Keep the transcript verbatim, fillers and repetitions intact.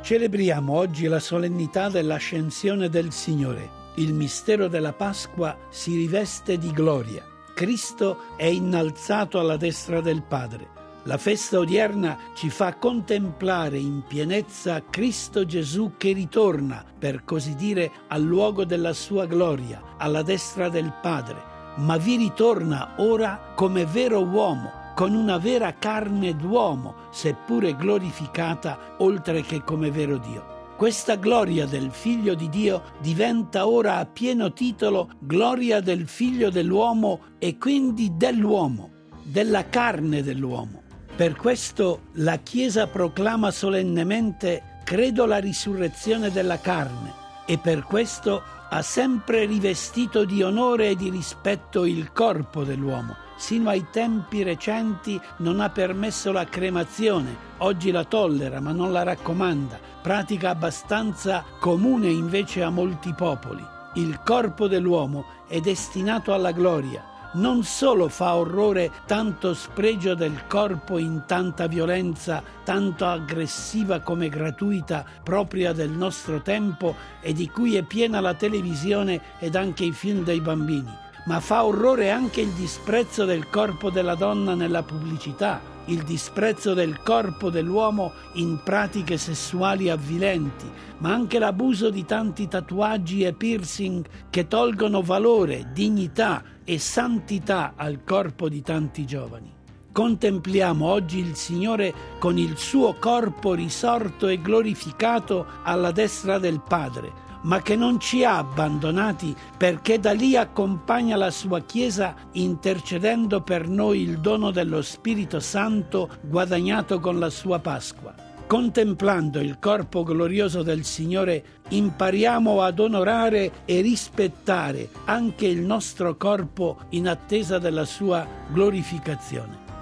Celebriamo oggi la solennità dell'ascensione del Signore. Il mistero della Pasqua si riveste di gloria. Cristo è innalzato alla destra del Padre. La festa odierna ci fa contemplare in pienezza Cristo Gesù che ritorna, per così dire, al luogo della sua gloria, alla destra del Padre, ma vi ritorna ora come vero uomo, con una vera carne d'uomo, seppure glorificata, oltre che come vero Dio. Questa gloria del Figlio di Dio diventa ora a pieno titolo gloria del Figlio dell'uomo e quindi dell'uomo, della carne dell'uomo. Per questo la Chiesa proclama solennemente «Credo alla risurrezione della carne» e per questo ha sempre rivestito di onore e di rispetto il corpo dell'uomo. Sino ai tempi recenti non ha permesso la cremazione, oggi la tollera ma non la raccomanda, pratica abbastanza comune invece a molti popoli. Il corpo dell'uomo è destinato alla gloria. Non solo fa orrore tanto spregio del corpo in tanta violenza, tanto aggressiva come gratuita, propria del nostro tempo e di cui è piena la televisione ed anche i film dei bambini, ma fa orrore anche il disprezzo del corpo della donna nella pubblicità, il disprezzo del corpo dell'uomo in pratiche sessuali avvilenti, ma anche l'abuso di tanti tatuaggi e piercing che tolgono valore, dignità e santità al corpo di tanti giovani. Contempliamo oggi il Signore con il suo corpo risorto e glorificato alla destra del Padre, ma che non ci ha abbandonati perché da lì accompagna la sua Chiesa intercedendo per noi il dono dello Spirito Santo guadagnato con la sua Pasqua. Contemplando il corpo glorioso del Signore, impariamo ad onorare e rispettare anche il nostro corpo in attesa della sua glorificazione.